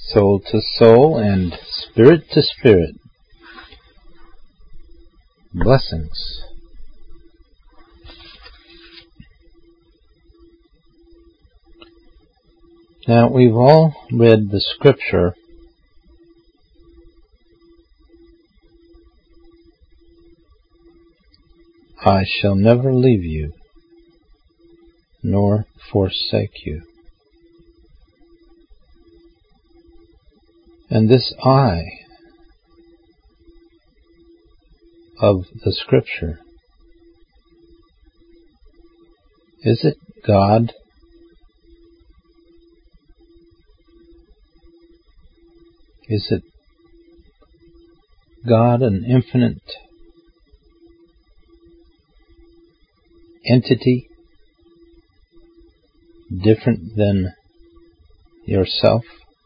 soul to soul, and spirit to spirit. Blessings. Now, we've all read the scripture, I shall never leave you, nor forsake you. And this I of the scripture, is it God? Is it God, an infinite entity, different than yourself?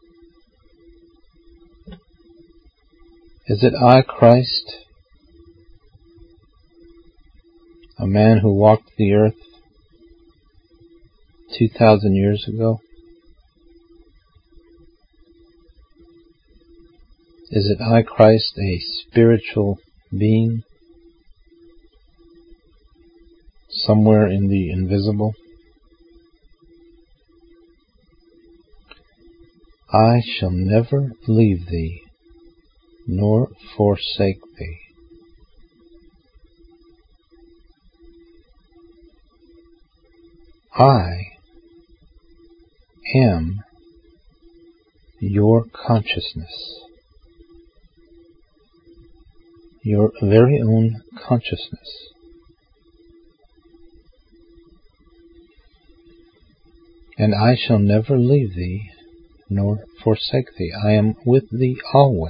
Is it I, Christ, a man who walked the earth 2,000 years ago? Is it I, Christ, a spiritual being somewhere in the invisible? I shall never leave thee, nor forsake thee. I am your consciousness, your very own consciousness. And I shall never leave thee, nor forsake thee. I am with thee always.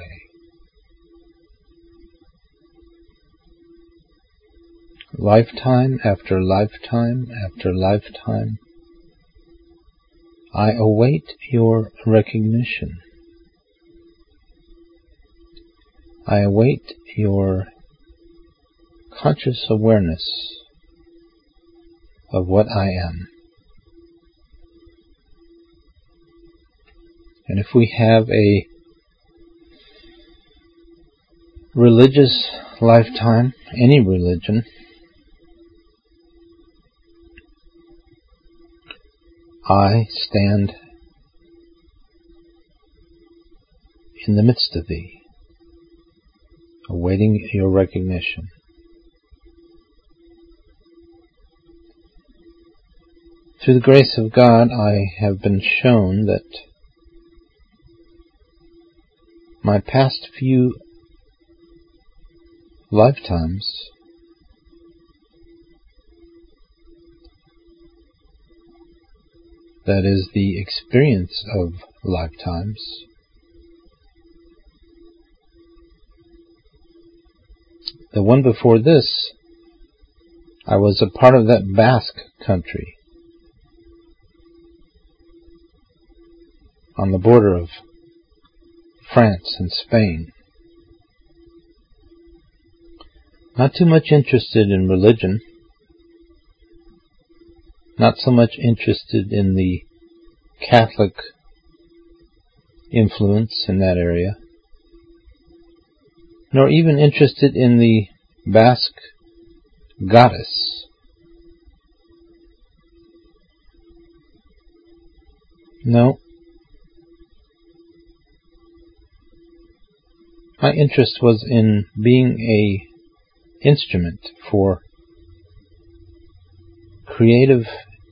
Lifetime after lifetime after lifetime, I await your recognition. I await your conscious awareness of what I am. And if we have a religious lifetime, any religion, I stand in the midst of thee, awaiting your recognition. Through the grace of God, I have been shown that my past few lifetimes that is, the experience of lifetimes, the one before this, I was a part of that Basque country on the border of France and Spain. Not too much interested in religion, not so much interested in the Catholic influence in that area, nor even interested in the Basque goddess. No. My interest was in being an instrument for creative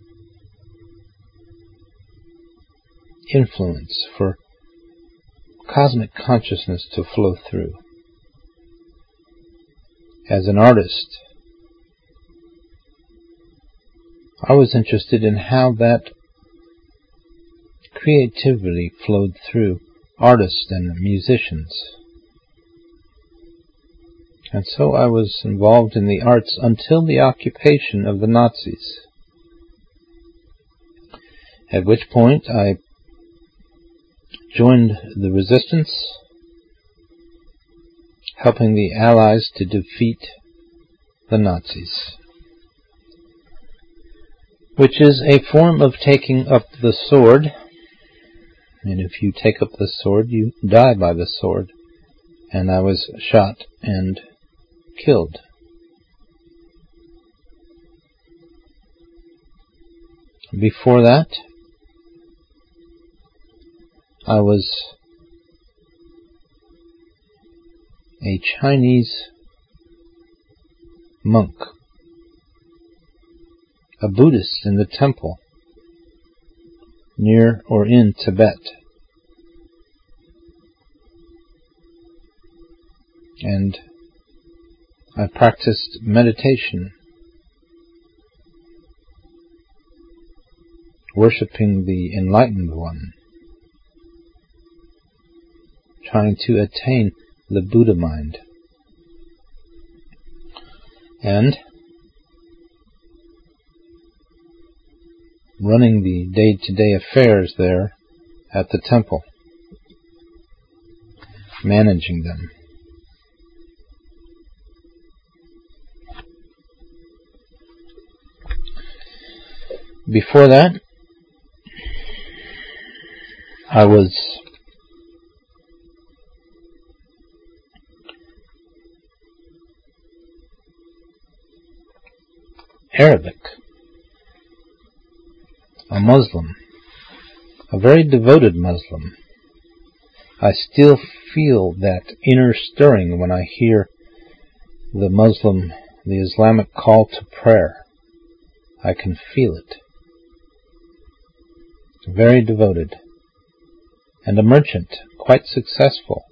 influence, for cosmic consciousness to flow through. As an artist, I was interested in how that creativity flowed through artists and musicians. And so I was involved in the arts until the occupation of the Nazis, at which point I joined the resistance, helping the Allies to defeat the Nazis, which is a form of taking up the sword And if you take up the sword, you die by the sword. And I was shot and killed. Before that, I was a Chinese monk, a Buddhist in the temple near or in Tibet. And I practiced meditation, worshipping the Enlightened One, trying to attain the Buddha mind. And running the day-to-day affairs there at the temple, managing them. Before that, I was Arabic, a Muslim, a very devoted Muslim. I still feel that inner stirring when I hear the Islamic call to prayer. I can feel it. Very devoted. And a merchant, quite successful.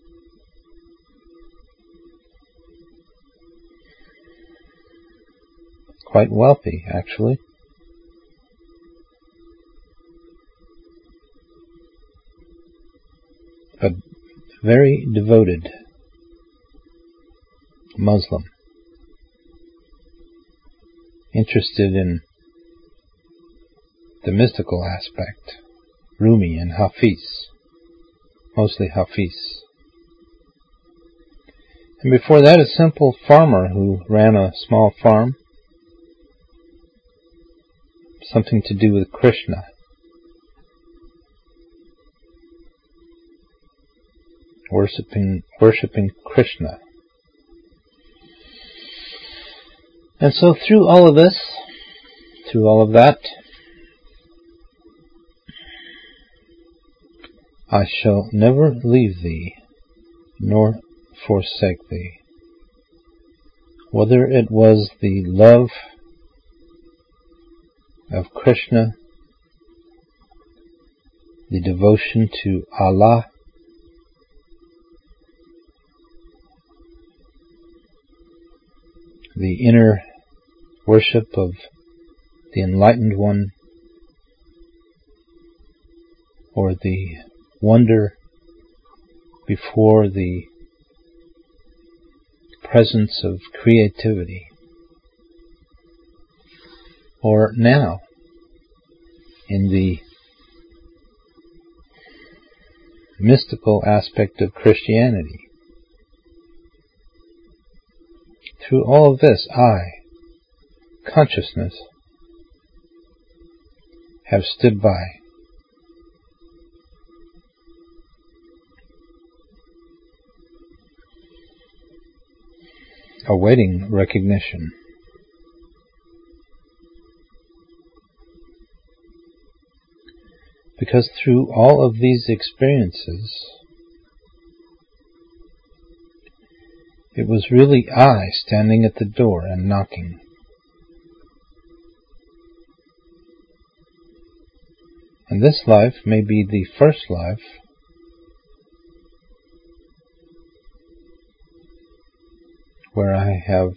Quite wealthy, actually. But very devoted Muslim. Interested in the mystical aspect. Rumi and Hafiz. Mostly Hafiz. And before that, a simple farmer who ran a small farm. Something to do with Krishna. Worshipping Krishna. And so through all of this, through all of that, I shall never leave thee, nor forsake thee. Whether it was the love of Krishna, the devotion to Allah, the inner worship of the Enlightened One, or the wonder before the presence of creativity, or now in the mystical aspect of Christianity. Through all of this, I, consciousness, have stood by. Awaiting recognition. Because through all of these experiences, it was really I standing at the door and knocking. And this life may be the first life where I have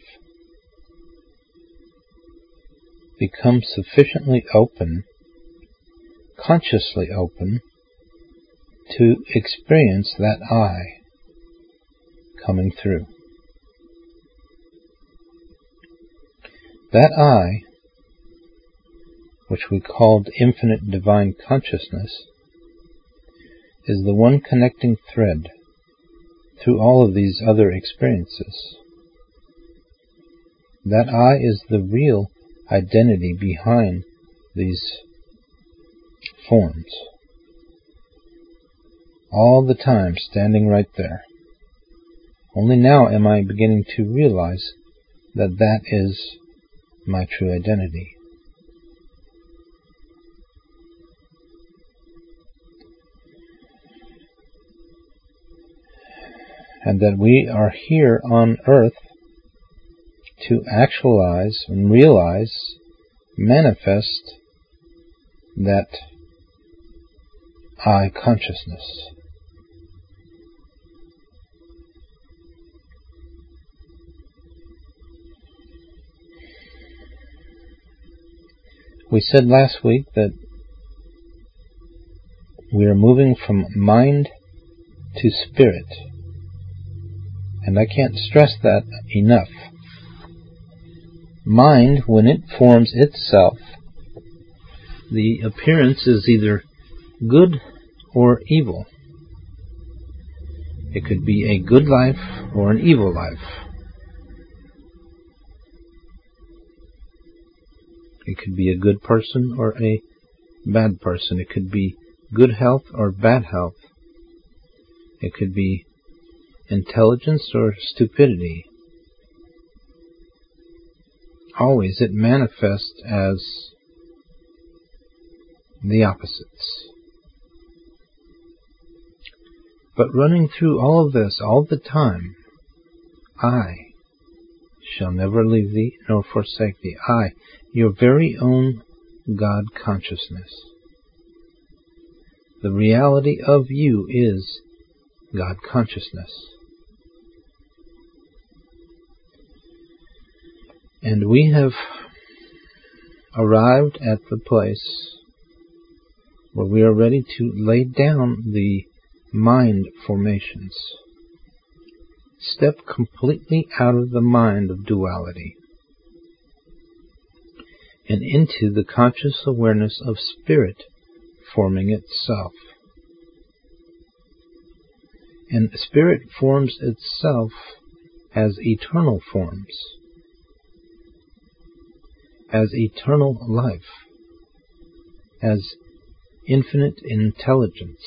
become sufficiently open, consciously open, to experience that I coming through. That I, which we called infinite divine consciousness, is the one connecting thread through all of these other experiences. That I is the real identity behind these forms. all the time standing right there. Only now am I beginning to realize that that is my true identity. And that we are here on earth to actualize and realize, manifest that I consciousness. We said last week that we are moving from mind to spirit, and I can't stress that enough. Mind, when it forms itself, the appearance is either good or evil. It could be a good life or an evil life. It could be a good person or a bad person. It could be good health or bad health. It could be intelligence or stupidity. Always it manifests as the opposites. But running through all of this all the time, I shall never leave thee nor forsake thee. I, your very own God consciousness. The reality of you is God consciousness. And we have arrived at the place where we are ready to lay down the mind formations. Step completely out of the mind of duality and into the conscious awareness of spirit forming itself. And spirit forms itself as eternal forms, as eternal life, as infinite intelligence,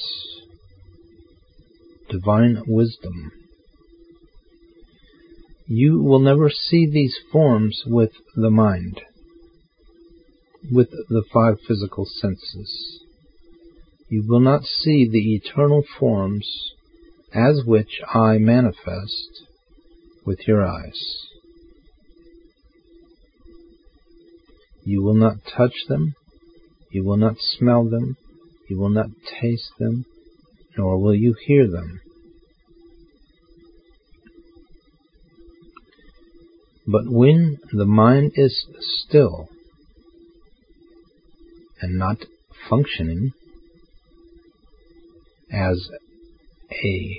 divine wisdom. You will never see these forms with the mind, with the five physical senses. You will not see the eternal forms as which I manifest with your eyes. You will not touch them, you will not smell them, you will not taste them, nor will you hear them. But when the mind is still and not functioning as a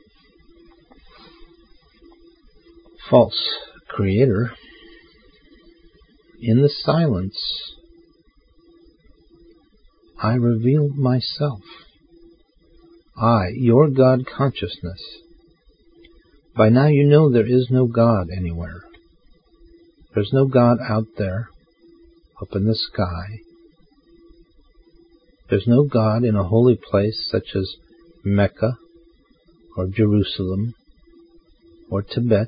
false creator, in the silence, I reveal myself. I, your God consciousness. By now you know there is no God anywhere. There's no God out there, up in the sky. There's no God in a holy place such as Mecca, or Jerusalem, or Tibet.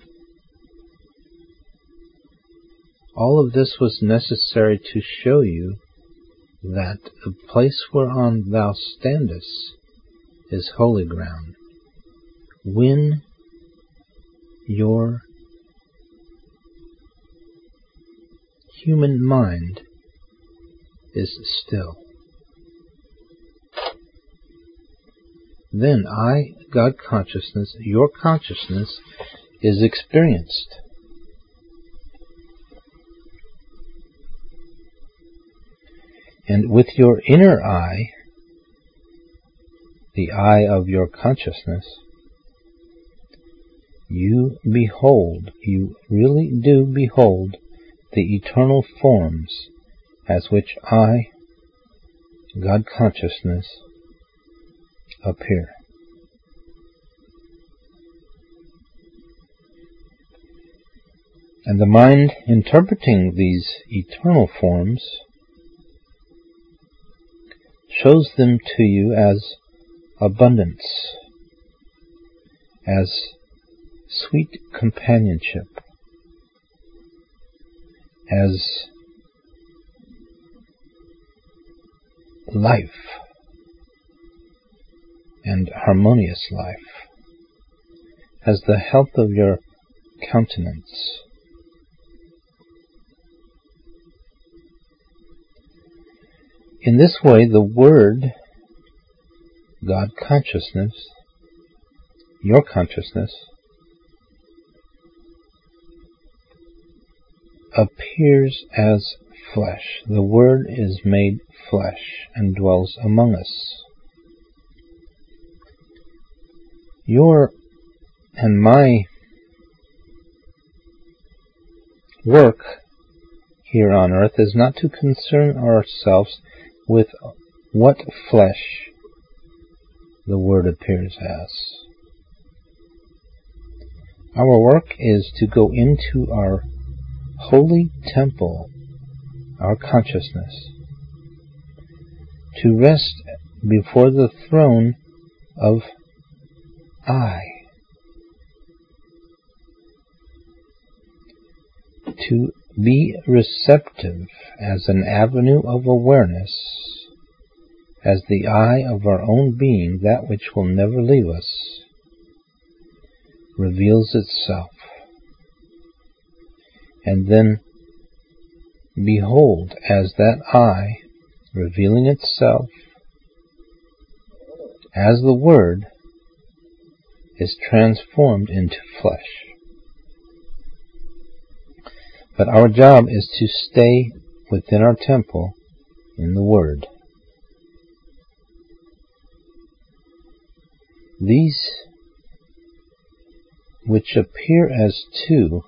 All of this was necessary to show you that the place whereon thou standest is holy ground. When your human mind is still, then I, God consciousness, your consciousness, is experienced. And with your inner eye, the eye of your consciousness, you behold, you really do behold the eternal forms as which I, God consciousness, appear. And the mind interpreting these eternal forms shows them to you as abundance, as sweet companionship, as life and harmonious life, as the health of your countenance. In this way, the Word, God consciousness, your consciousness, appears as flesh. The Word is made flesh and dwells among us. Your and my work here on earth is not to concern ourselves with what flesh the Word appears as. Our work is to go into our holy temple, our consciousness, to rest before the throne of I, to be receptive as an avenue of awareness, as the eye of our own being, that which will never leave us, reveals itself. And then behold, as that eye, revealing itself, as the Word, is transformed into flesh. But our job is to stay within our temple in the Word. These which appear as two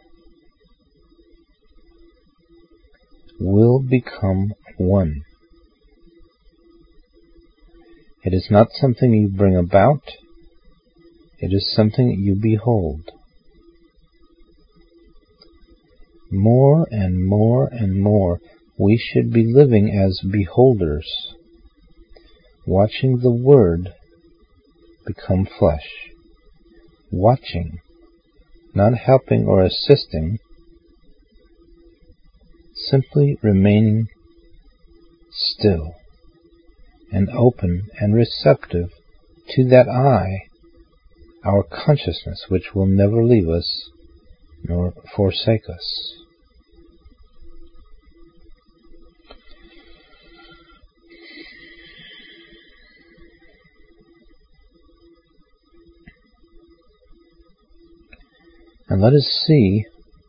will become one. It is not something you bring about, it is something you behold. More and more and more, we should be living as beholders, watching the Word become flesh, watching, not helping or assisting, simply remaining still and open and receptive to that eye, our consciousness, which will never leave us nor forsake us. And let us see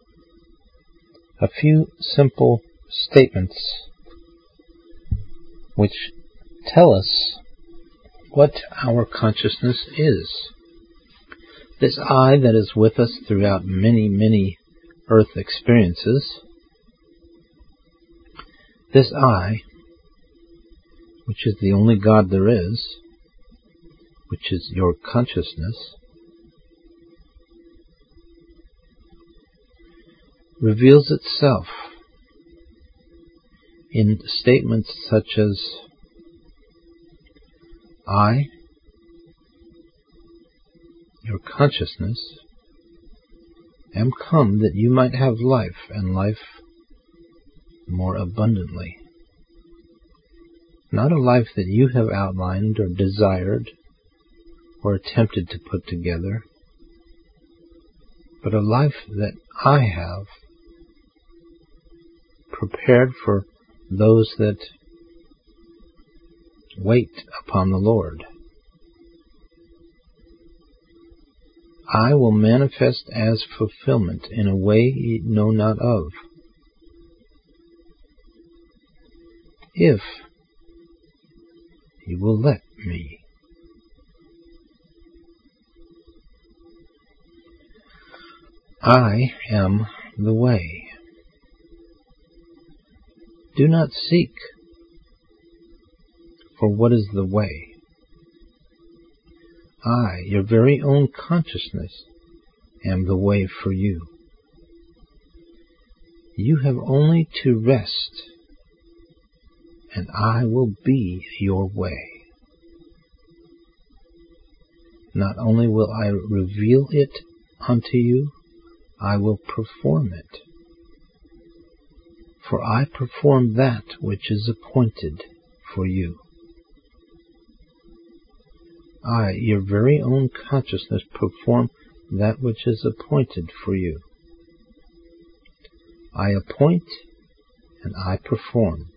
a few simple statements which tell us what our consciousness is. This I that is with us throughout many, many earth experiences, this I, which is the only God there is, which is your consciousness, reveals itself in statements such as, I, your consciousness, am come that you might have life, and life more abundantly. Not a life that you have outlined or desired or attempted to put together, but a life that I have prepared for those that wait upon the Lord. I will manifest as fulfillment in a way ye know not of, if you will let me. I am the way. Do not seek for what is the way. I, your very own consciousness, am the way for you. You have only to rest, and I will be your way. Not only will I reveal it unto you, I will perform it. For I perform that which is appointed for you. I, your very own consciousness, perform that which is appointed for you. I appoint and I perform.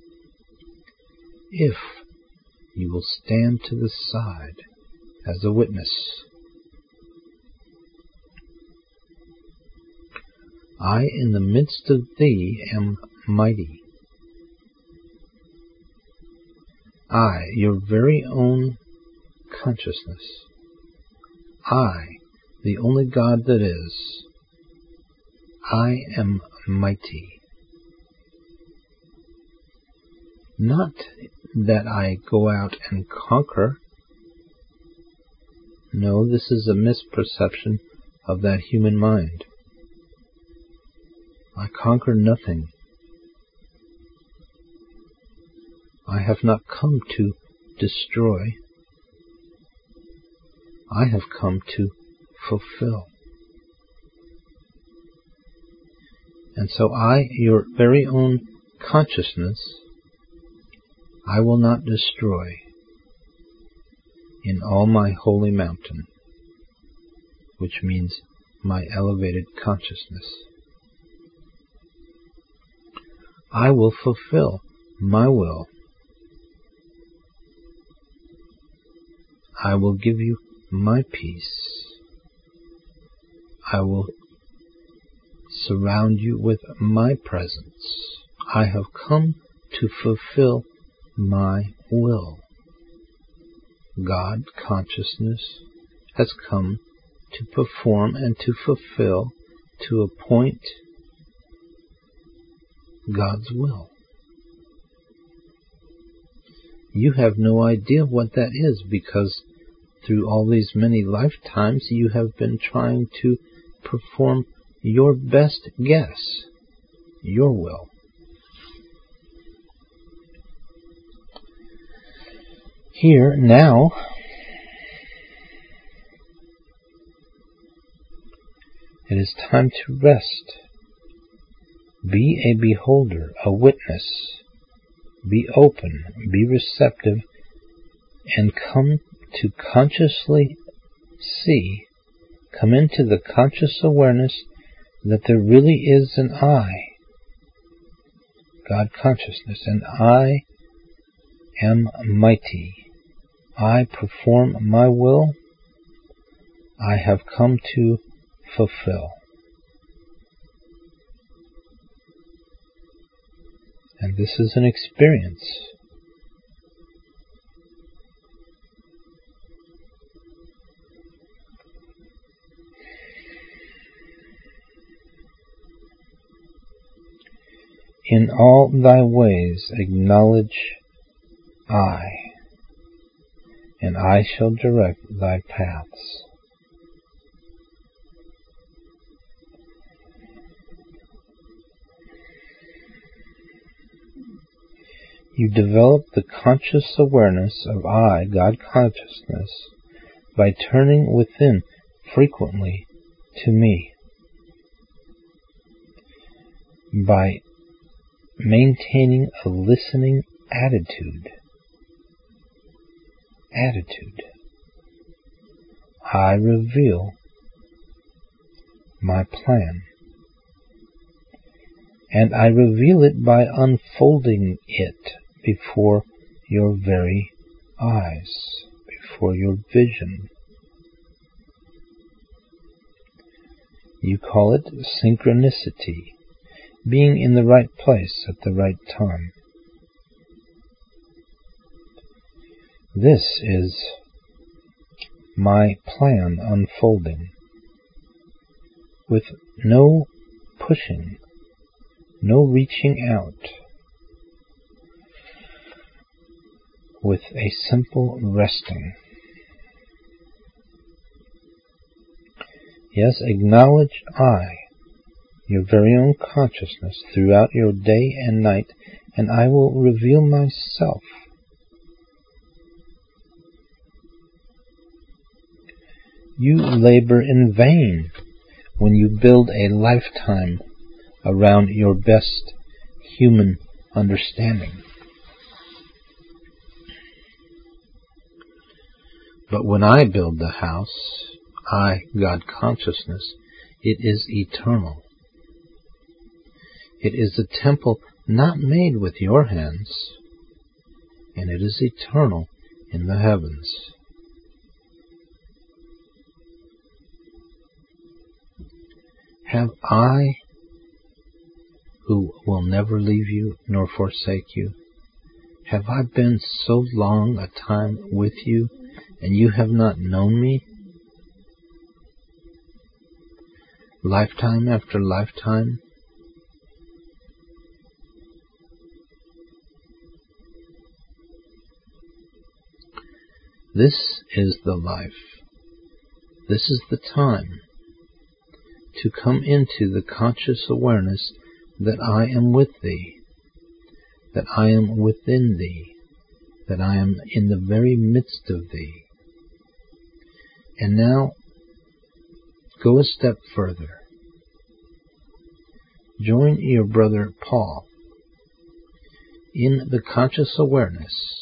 If you will stand to the side as a witness. I in the midst of thee am mighty. I, your very own consciousness. I, the only God that is. I am mighty. Not that I go out and conquer. No, this is a misperception of that human mind. I conquer nothing. I have not come to destroy. I have come to fulfill. And so I, your very own consciousness, I will not destroy in all my holy mountain, which means my elevated consciousness. I will fulfill my will. I will give you my peace. I will surround you with my presence. I have come to fulfill my will. God consciousness has come to perform and to fulfill, to appoint God's will. You have no idea what that is, because through all these many lifetimes you have been trying to perform your best guess, your will. Here, now, it is time to rest. Be a beholder, a witness. Be open, be receptive, and come to consciously see, come into the conscious awareness that there really is an I, God consciousness, and I am mighty. I perform my will. I have come to fulfill. And this is an experience. In all thy ways acknowledge I, and I shall direct thy paths. You develop the conscious awareness of I, God consciousness, by turning within frequently to me, by maintaining a listening attitude. I reveal my plan, and I reveal it by unfolding it before your very eyes, before your vision. You call it synchronicity, being in the right place at the right time. This is my plan unfolding, with no pushing, no reaching out, with a simple resting. Yes, acknowledge I, your very own consciousness, throughout your day and night, and I will reveal myself. You labor in vain when you build a lifetime around your best human understanding. But when I build the house, I, God consciousness, it is eternal. It is a temple not made with your hands, and it is eternal in the heavens. Have I, who will never leave you nor forsake you, have I been so long a time with you, and you have not known me? Lifetime after lifetime? This is the life. This is the time to come into the conscious awareness that I am with thee, that I am within thee, that I am in the very midst of thee. And now, go a step further. Join your brother Paul in the conscious awareness.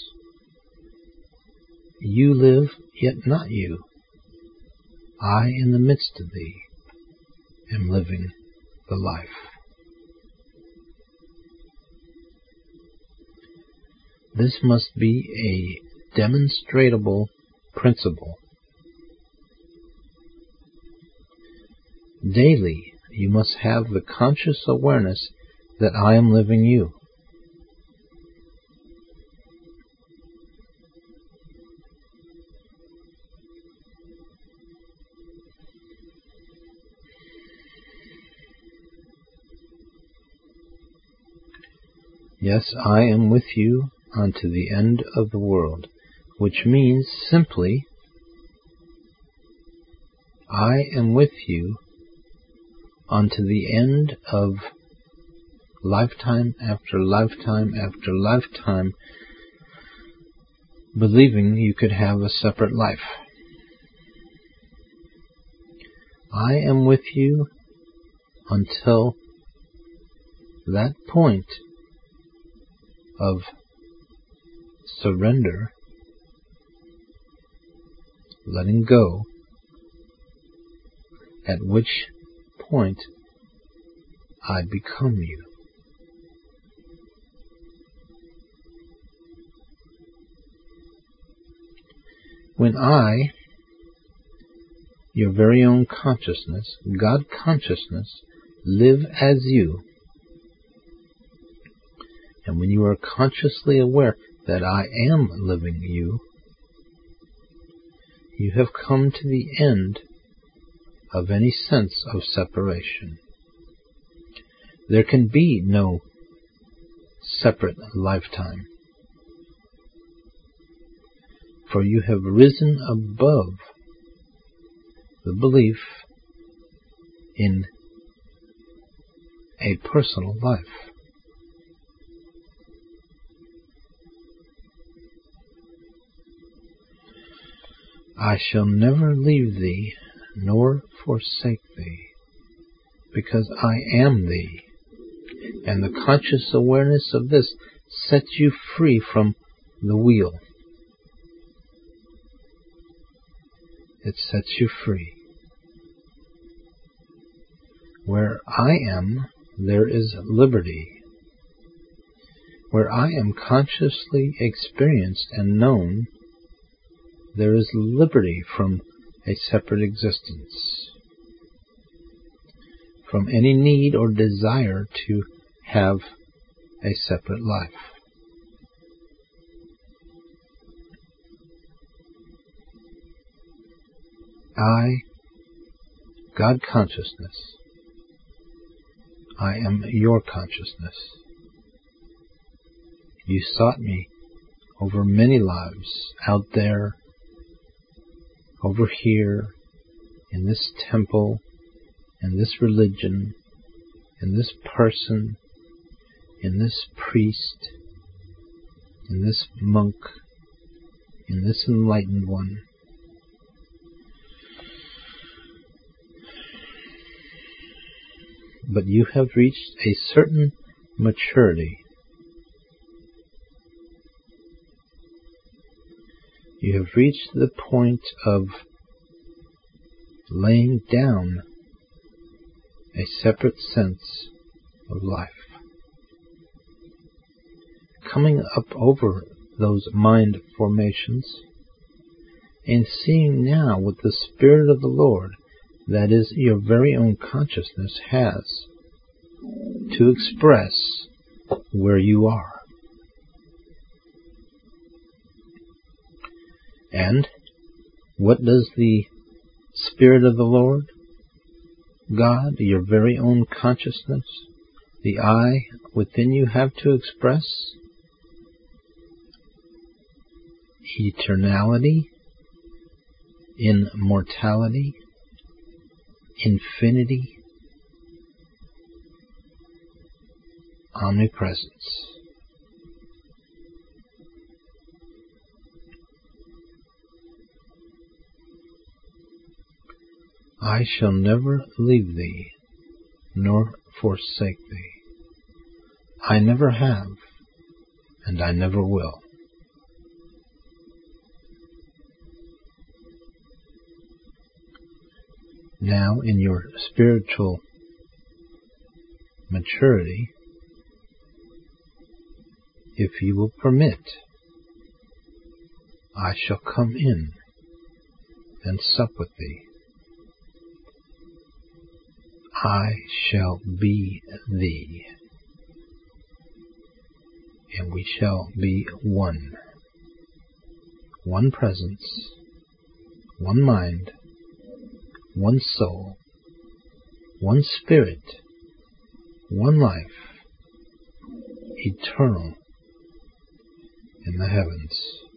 You live, yet not you. I, in the midst of thee, am living the life. This must be a demonstrable principle. Daily, you must have the conscious awareness that I am living you. Yes, I am with you unto the end of the world, which means simply, I am with you unto the end of lifetime after lifetime after lifetime, believing you could have a separate life. I am with you until that point of surrender, letting go, at which point I become you. When I, your very own consciousness, God consciousness, live as you, and when you are consciously aware that I am living you, you have come to the end of any sense of separation. There can be no separate lifetime, for you have risen above the belief in a personal life. I shall never leave thee nor forsake thee, because I am thee, and the conscious awareness of this sets you free from the wheel. It sets you free. Where I am, there is liberty. Where I am consciously experienced and known, there is liberty from a separate existence, from any need or desire to have a separate life. I, God consciousness, I am your consciousness. You sought me over many lives, out there, over here, in this temple, in this religion, in this person, in this priest, in this monk, in this enlightened one. but you have reached a certain maturity. You have reached the point of laying down a separate sense of life, coming up over those mind formations and seeing now what the Spirit of the Lord, that is your very own consciousness, has to express where you are. And what does the Spirit of the Lord, God, your very own consciousness, the I within you, have to express? Eternality, immortality, infinity, omnipresence. I shall never leave thee, nor forsake thee. I never have, and I never will. Now, in your spiritual maturity, if you will permit, I shall come in and sup with thee. I shall be thee, and we shall be one. One presence, one mind, one soul, one spirit, one life, eternal in the heavens.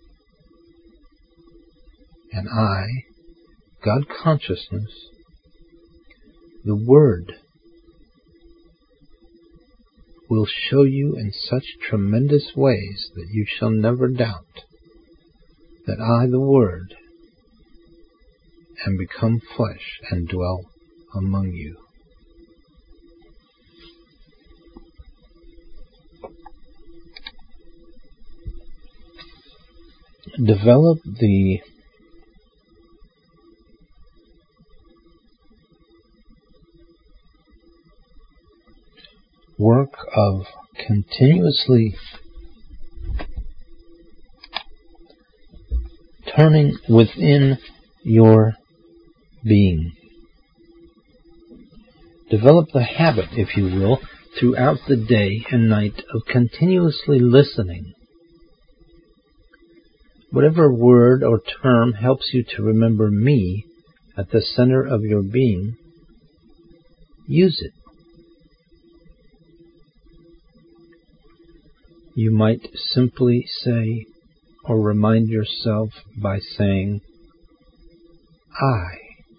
And I, God consciousness, the Word, will show you in such tremendous ways that you shall never doubt that I, the Word, am become flesh and dwell among you. Develop the work of continuously turning within your being. Develop the habit, if you will, throughout the day and night of continuously listening. Whatever word or term helps you to remember me at the center of your being, use it. You might simply say or remind yourself by saying, I,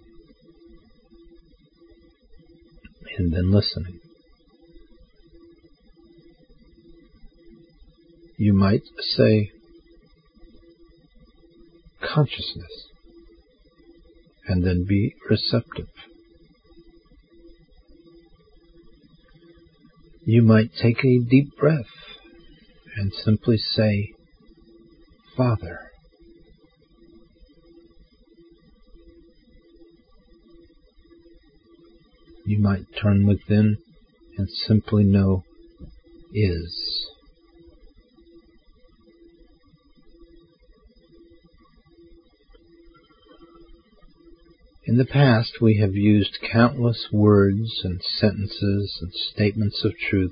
and then listening. You might say, consciousness, and then be receptive. You might take a deep breath and simply say, Father. You might turn within and simply know is. In the past, we have used countless words and sentences and statements of truth,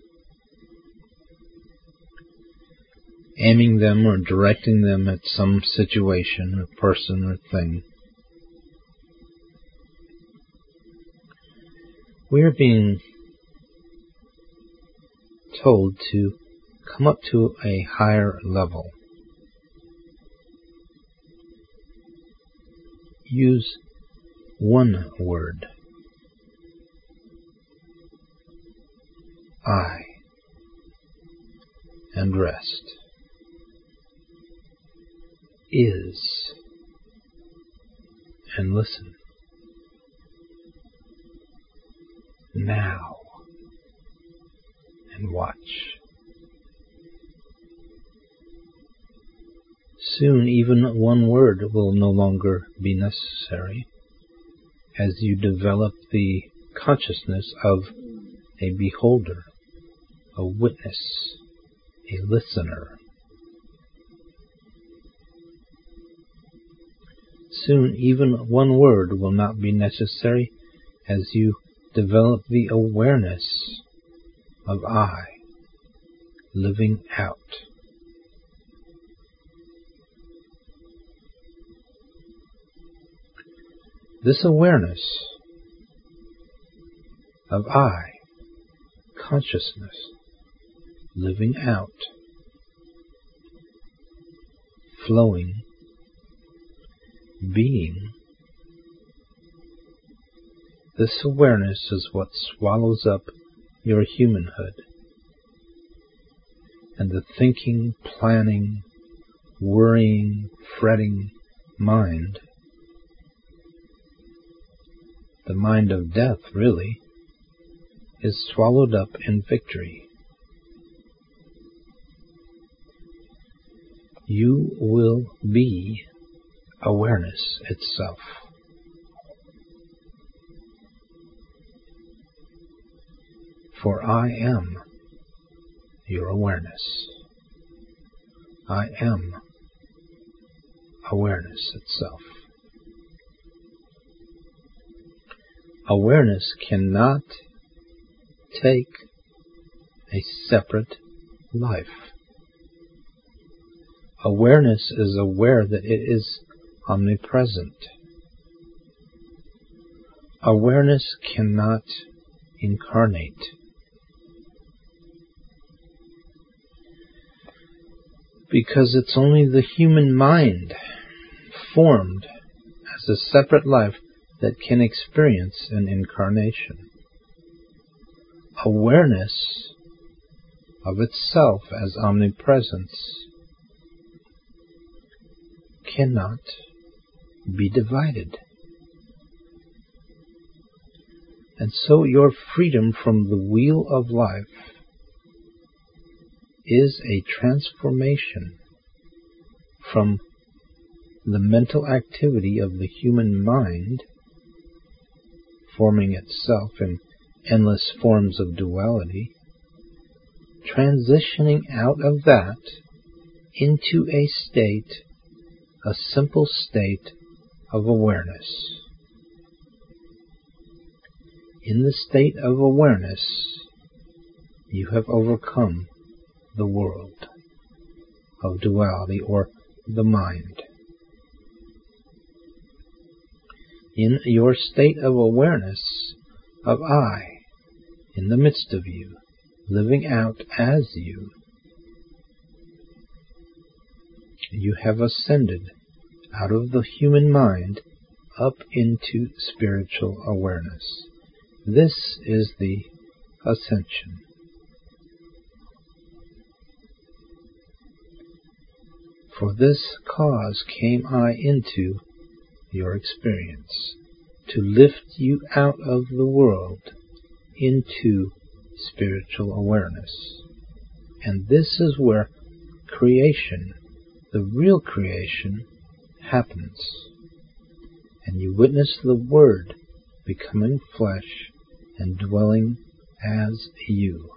aiming them or directing them at some situation or person or thing. We are being told to come up to a higher level. Use one word. I. And rest. Is. And listen. Now. and watch. Soon even one word will no longer be necessary as you develop the consciousness of a beholder, a witness, a listener. Soon even one word will not be necessary as you develop the awareness of I, living out. This awareness of I, consciousness, living out, flowing, being, this awareness is what swallows up your humanhood, and the thinking, planning, worrying, fretting mind, the mind of death really, is swallowed up in victory. You will be awareness itself. For I am your awareness. I am awareness itself. Awareness cannot take a separate life. Awareness is aware that it is omnipresent. Awareness cannot incarnate. Because it's only the human mind formed as a separate life that can experience an incarnation. Awareness of itself as omnipresence cannot be divided. And so your freedom from the wheel of life is a transformation from the mental activity of the human mind, forming itself in endless forms of duality, transitioning out of that into a state, a simple state of awareness. In the state of awareness, you have overcome the world of duality or the mind. In your state of awareness of I, in the midst of you, living out as you, you have ascended out of the human mind up into spiritual awareness. This is the ascension. For this cause came I into your experience, to lift you out of the world into spiritual awareness. And this is where creation, the real creation, happens. And you witness the Word becoming flesh and dwelling as you.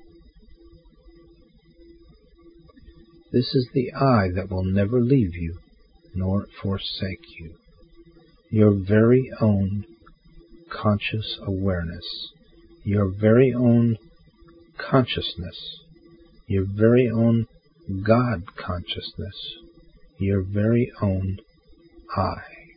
This is the I that will never leave you nor forsake you. Your very own conscious awareness, your very own consciousness, your very own God consciousness, your very own I.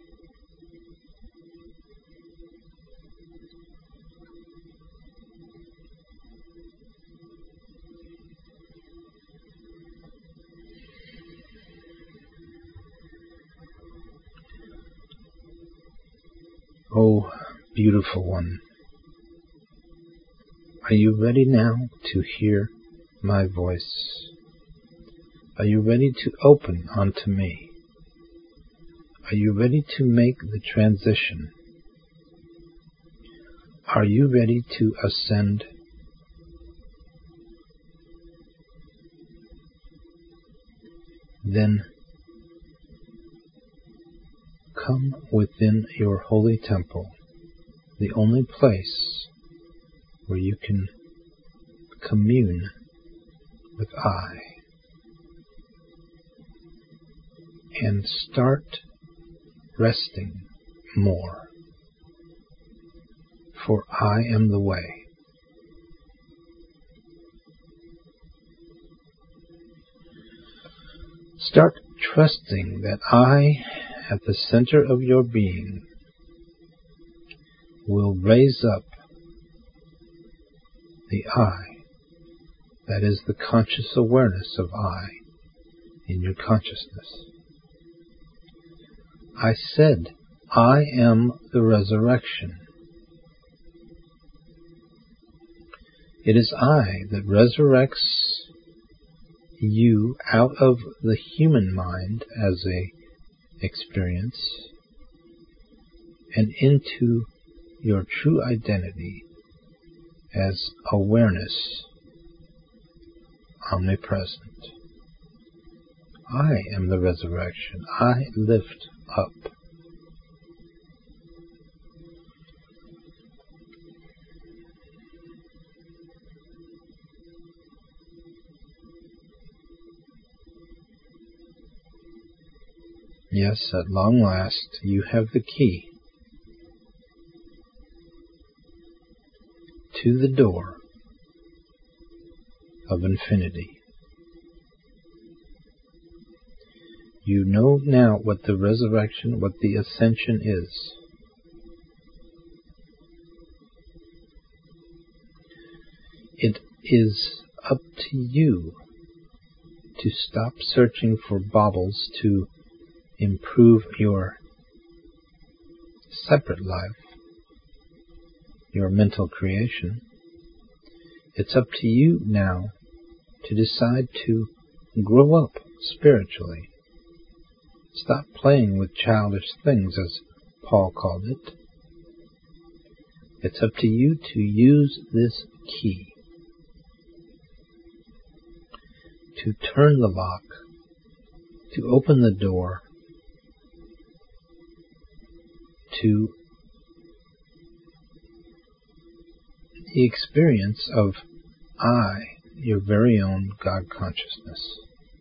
Oh, beautiful one, are you ready now to hear my voice? Are you ready to open unto me? Are you ready to make the transition? Are you ready to ascend? then come within your holy temple, the only place where you can commune with I, and start resting more, for I am the way. Start trusting that I, at the center of your being, will raise up the I, that is the conscious awareness of I in your consciousness. I said, I am the resurrection. It is I that resurrects you out of the human mind as a experience and into your true identity as awareness, omnipresent. I am the resurrection. I lift up. Yes, at long last, you have the key to the door of infinity. You know now what the resurrection, what the ascension is. It is up to you to stop searching for baubles to improve your separate life, your mental creation. It's up to you now to decide to grow up spiritually. Stop playing with childish things, as Paul called it. It's up to you to use this key to turn the lock, to open the door to the experience of I, your very own God consciousness,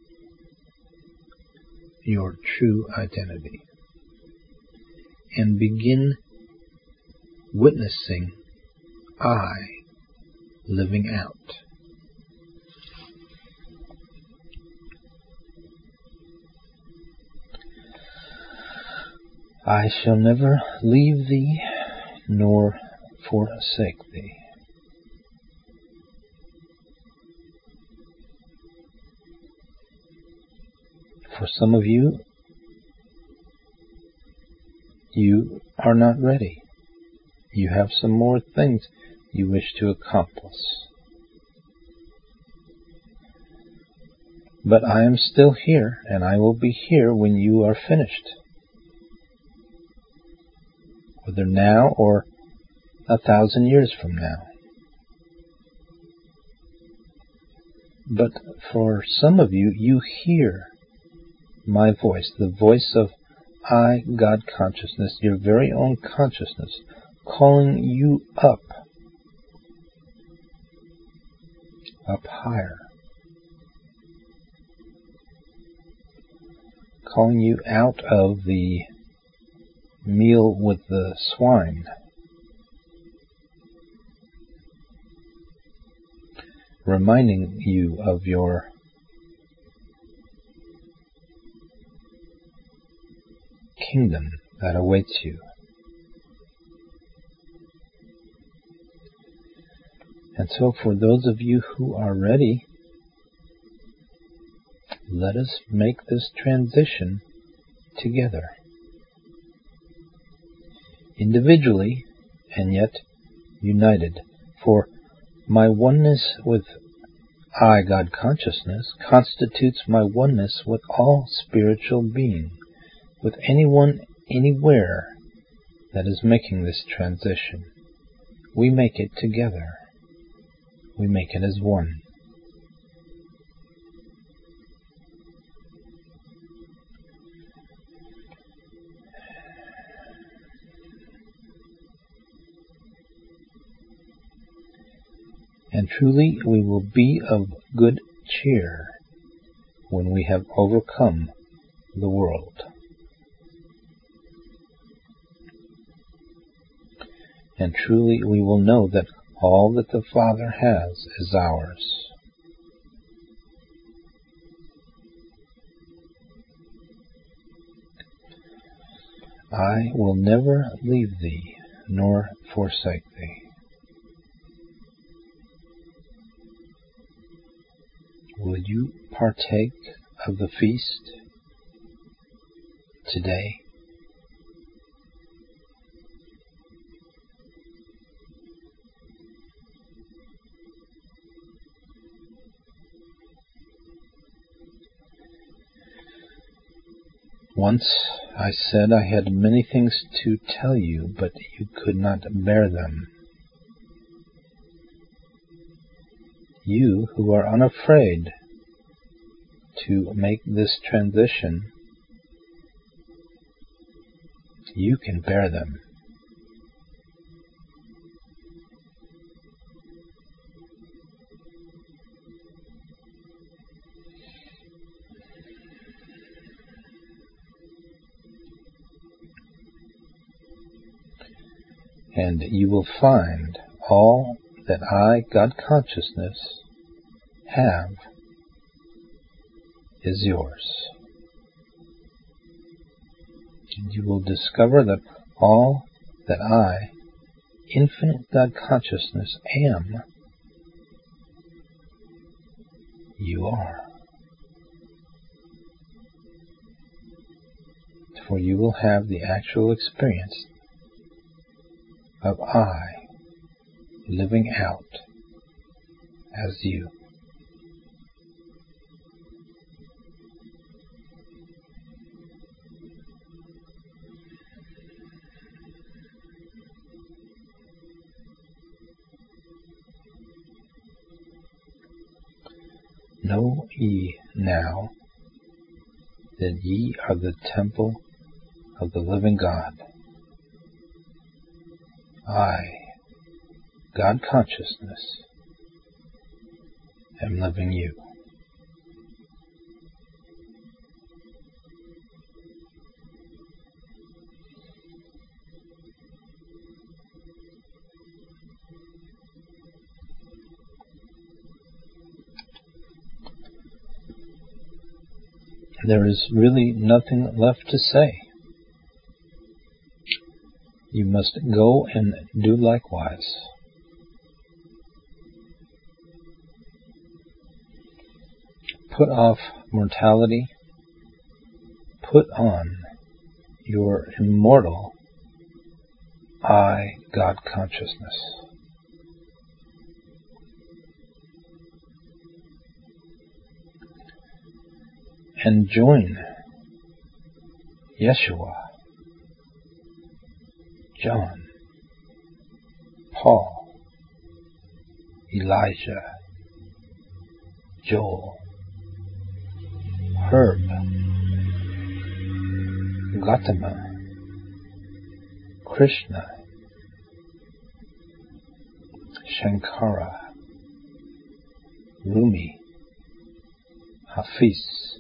your true identity, and begin witnessing I living out. I shall never leave thee, nor forsake thee. For some of you, you are not ready. You have some more things you wish to accomplish. But I am still here, and I will be here when you are finished. Whether now or 1,000 years from now. But for some of you, you hear my voice, the voice of I, God consciousness, your very own consciousness, calling you up higher, calling you out of the meal with the swine, reminding you of your kingdom that awaits you. And so for those of you who are ready, let us make this transition together. Individually, and yet united. For my oneness with I, God consciousness, constitutes my oneness with all spiritual being, with anyone, anywhere that is making this transition. We make it together. We make it as one. And truly we will be of good cheer when we have overcome the world. And truly we will know that all that the Father has is ours. I will never leave thee, nor forsake thee. Will you partake of the feast today? Once I said I had many things to tell you, but you could not bear them. You who are unafraid to make this transition, you can bear them. And you will find all that I, God Consciousness, have is yours. And you will discover that all that I, Infinite God Consciousness, am, you are. For you will have the actual experience of I living out as you. Know ye now that ye are the temple of the living God. I, God Consciousness, am living you. There is really nothing left to say. You must go and do likewise. Put off mortality. Put on your immortal I, God Consciousness. And join Yeshua, John, Paul, Elijah, Joel, Herb, Gautama, Krishna, Shankara, Rumi, Hafiz,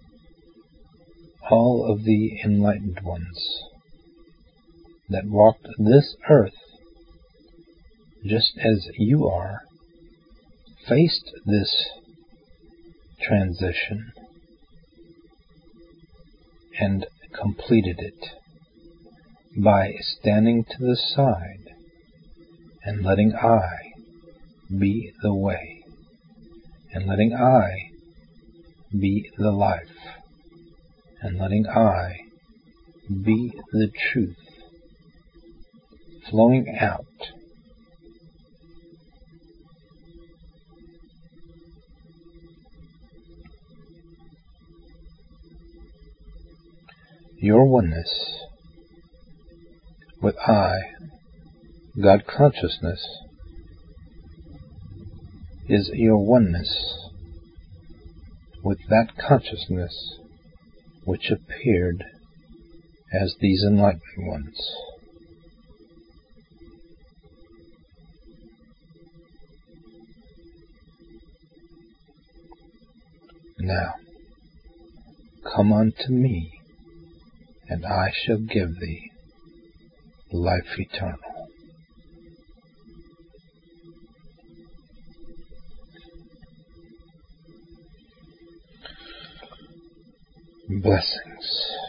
all of the enlightened ones that walked this earth just as you are, faced this transition and completed it by standing to the side and letting I be the way, and letting I be the life, and letting I be the truth flowing out. Your oneness with I, God Consciousness, is your oneness with that consciousness which appeared as these enlightened ones. Now, come unto me, and I shall give thee life eternal. Blessings.